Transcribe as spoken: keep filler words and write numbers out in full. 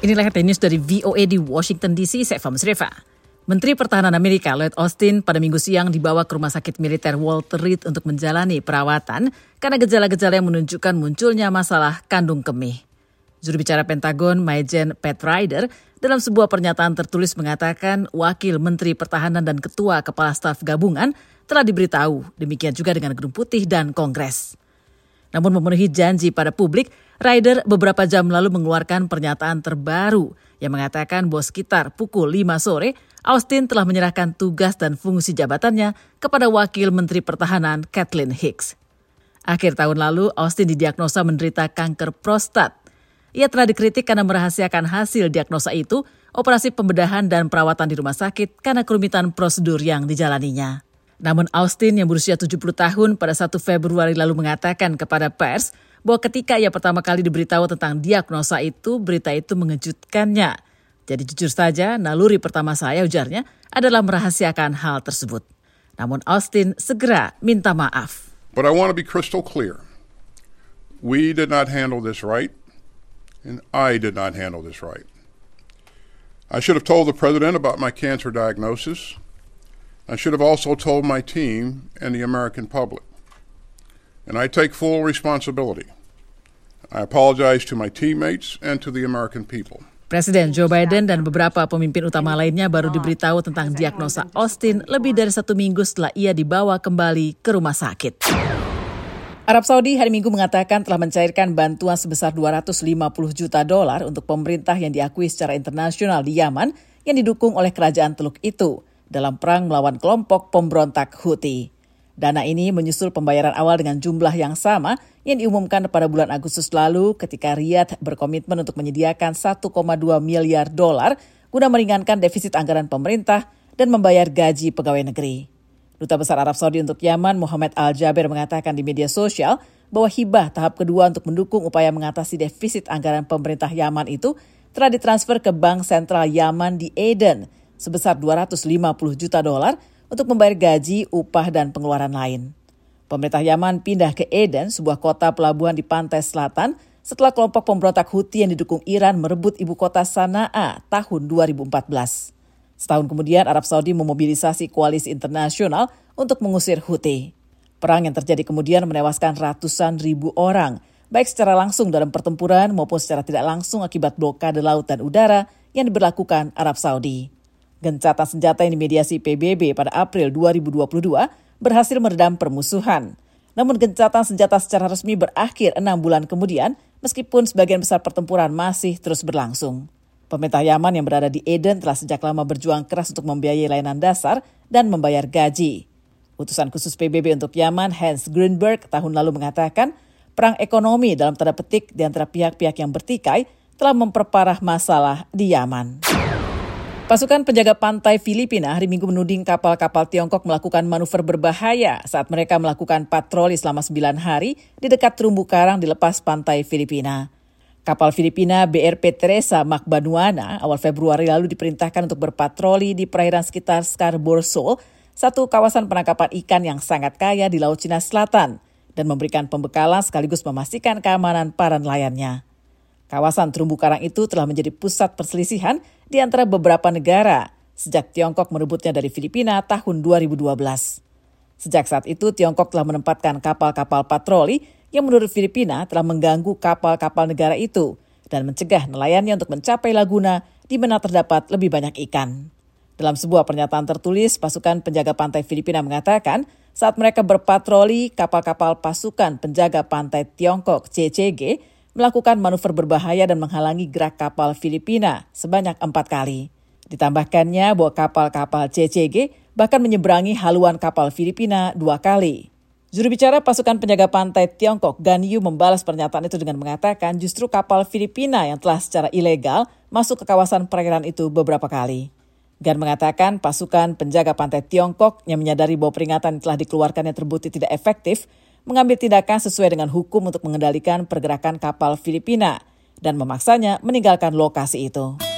Inilah headline news dari V O A di Washington D C, saya Fahmi Srefa. Menteri Pertahanan Amerika Lloyd Austin pada Minggu siang dibawa ke rumah sakit militer Walter Reed untuk menjalani perawatan karena gejala-gejala yang menunjukkan munculnya masalah kandung kemih. Juru bicara Pentagon, Majen Pat Ryder, dalam sebuah pernyataan tertulis mengatakan Wakil Menteri Pertahanan dan Ketua Kepala Staf Gabungan telah diberitahu, demikian juga dengan Gedung Putih dan Kongres. Namun memenuhi janji pada publik, Ryder beberapa jam lalu mengeluarkan pernyataan terbaru yang mengatakan bahwa sekitar pukul lima sore, Austin telah menyerahkan tugas dan fungsi jabatannya kepada Wakil Menteri Pertahanan Kathleen Hicks. Akhir tahun lalu, Austin didiagnosa menderita kanker prostat. Ia telah dikritik karena merahasiakan hasil diagnosa itu, operasi pembedahan dan perawatan di rumah sakit karena kerumitan prosedur yang dijalaninya. Namun Austin yang berusia tujuh puluh tahun pada satu Februari lalu mengatakan kepada pers bahwa ketika ia pertama kali diberitahu tentang diagnosa itu, berita itu mengejutkannya. Jadi jujur saja, naluri pertama saya, ujarnya, adalah merahasiakan hal tersebut. Namun Austin segera minta maaf. But I want to be crystal clear. We did not handle this right, and I did not handle this right. I should have told the president about my cancer diagnosis. I should have also told my team and the American public. And I take full responsibility. I apologize to my teammates and to the American people. Presiden Joe Biden dan beberapa pemimpin utama lainnya baru diberitahu tentang diagnosa Austin lebih dari satu minggu setelah ia dibawa kembali ke rumah sakit. Arab Saudi hari Minggu mengatakan telah mencairkan bantuan sebesar dua ratus lima puluh juta dolar untuk pemerintah yang diakui secara internasional di Yaman yang didukung oleh kerajaan Teluk itu dalam perang melawan kelompok pemberontak Houthi. Dana ini menyusul pembayaran awal dengan jumlah yang sama yang diumumkan pada bulan Agustus lalu ketika Riyadh berkomitmen untuk menyediakan satu koma dua miliar dolar guna meringankan defisit anggaran pemerintah dan membayar gaji pegawai negeri. Duta Besar Arab Saudi untuk Yaman, Muhammad Al-Jaber, mengatakan di media sosial bahwa hibah tahap kedua untuk mendukung upaya mengatasi defisit anggaran pemerintah Yaman itu telah ditransfer ke Bank Sentral Yaman di Aden sebesar dua ratus lima puluh juta dolar untuk membayar gaji, upah, dan pengeluaran lain. Pemerintah Yaman pindah ke Aden, sebuah kota pelabuhan di pantai selatan, setelah kelompok pemberontak Houthi yang didukung Iran merebut ibu kota Sanaa tahun dua ribu empat belas. Setahun kemudian, Arab Saudi memobilisasi koalisi internasional untuk mengusir Houthi. Perang yang terjadi kemudian menewaskan ratusan ribu orang, baik secara langsung dalam pertempuran maupun secara tidak langsung akibat blokade laut dan udara yang diberlakukan Arab Saudi. Gencatan senjata yang dimediasi P B B pada April dua ribu dua puluh dua berhasil meredam permusuhan. Namun gencatan senjata secara resmi berakhir enam bulan kemudian, meskipun sebagian besar pertempuran masih terus berlangsung. Pemerintah Yaman yang berada di Aden telah sejak lama berjuang keras untuk membiayai layanan dasar dan membayar gaji. Utusan khusus P B B untuk Yaman, Hans Grunberg, tahun lalu mengatakan perang ekonomi dalam tanda petik di antara pihak-pihak yang bertikai telah memperparah masalah di Yaman. Pasukan penjaga pantai Filipina hari Minggu menuding kapal-kapal Tiongkok melakukan manuver berbahaya saat mereka melakukan patroli selama sembilan hari di dekat terumbu karang di lepas pantai Filipina. Kapal Filipina B R P Teresa Macbanuana awal Februari lalu diperintahkan untuk berpatroli di perairan sekitar Scarborough Shoal, satu kawasan penangkapan ikan yang sangat kaya di Laut Cina Selatan, dan memberikan pembekalan sekaligus memastikan keamanan para nelayannya. Kawasan terumbu karang itu telah menjadi pusat perselisihan di antara beberapa negara sejak Tiongkok merebutnya dari Filipina tahun dua ribu dua belas. Sejak saat itu, Tiongkok telah menempatkan kapal-kapal patroli yang menurut Filipina telah mengganggu kapal-kapal negara itu dan mencegah nelayannya untuk mencapai laguna di mana terdapat lebih banyak ikan. Dalam sebuah pernyataan tertulis, pasukan penjaga pantai Filipina mengatakan saat mereka berpatroli, kapal-kapal pasukan penjaga pantai Tiongkok C C G melakukan manuver berbahaya dan menghalangi gerak kapal Filipina sebanyak empat kali. Ditambahkannya bahwa kapal-kapal C C G bahkan menyeberangi haluan kapal Filipina dua kali. Juru bicara pasukan penjaga pantai Tiongkok, Gan Yu, membalas pernyataan itu dengan mengatakan justru kapal Filipina yang telah secara ilegal masuk ke kawasan perairan itu beberapa kali. Gan mengatakan pasukan penjaga pantai Tiongkok yang menyadari bahwa peringatan yang telah dikeluarkan yang terbukti tidak efektif, mengambil tindakan sesuai dengan hukum untuk mengendalikan pergerakan kapal Filipina dan memaksanya meninggalkan lokasi itu.